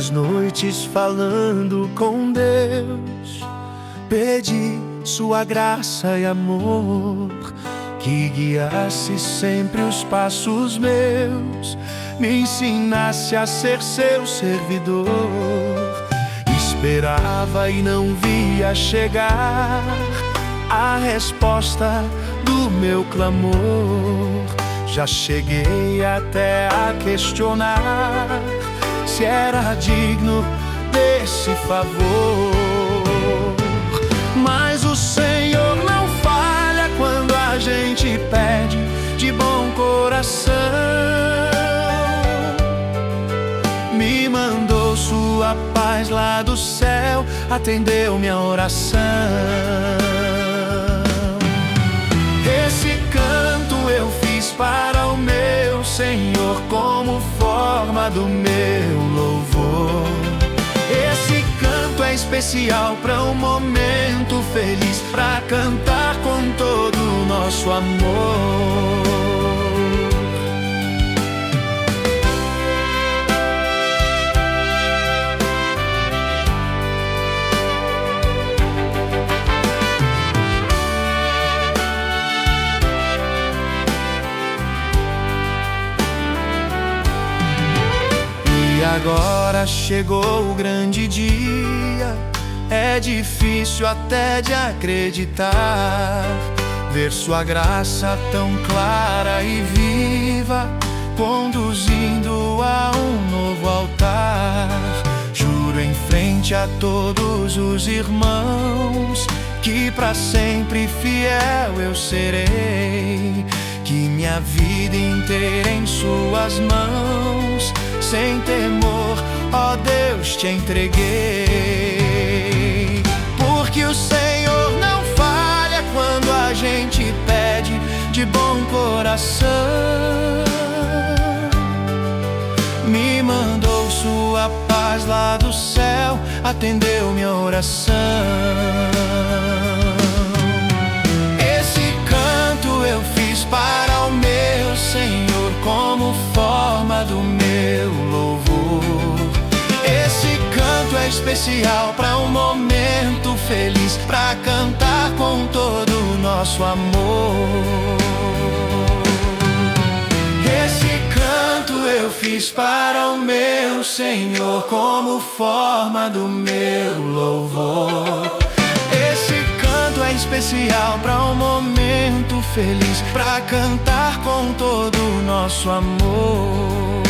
Muitas noites falando com Deus, pedi sua graça e amor, que guiasse sempre os passos meus, me ensinasse a ser seu servidor. Esperava e não via chegar a resposta do meu clamor. Já cheguei até a questionar se era digno desse favor. Mas o Senhor não falha quando a gente pede de bom coração. Me mandou sua paz lá do céu, atendeu minha oração. Esse canto eu fiz para o meu Senhor, como forma do meu louvor. Esse canto é especial para um momento feliz, para cantar com todo o nosso amor. Agora chegou o grande dia, é difícil até de acreditar, ver sua graça tão clara e viva, conduzindo a um novo altar. Juro em frente a todos os irmãos que pra sempre fiel eu serei, que minha vida inteira em suas mãos, sem temor, ó Deus, te entreguei. Porque o Senhor não falha quando a gente pede de bom coração. Me mandou sua paz lá do céu, atendeu minha oração. Esse canto eu fiz para o meu Senhor, como forma do meu louvor. Esse canto é especial para um momento feliz, para cantar com todo o nosso amor. Esse canto eu fiz para o meu Senhor, como forma do meu louvor. Esse canto é especial para um momento feliz, para cantar com todo o nosso amor.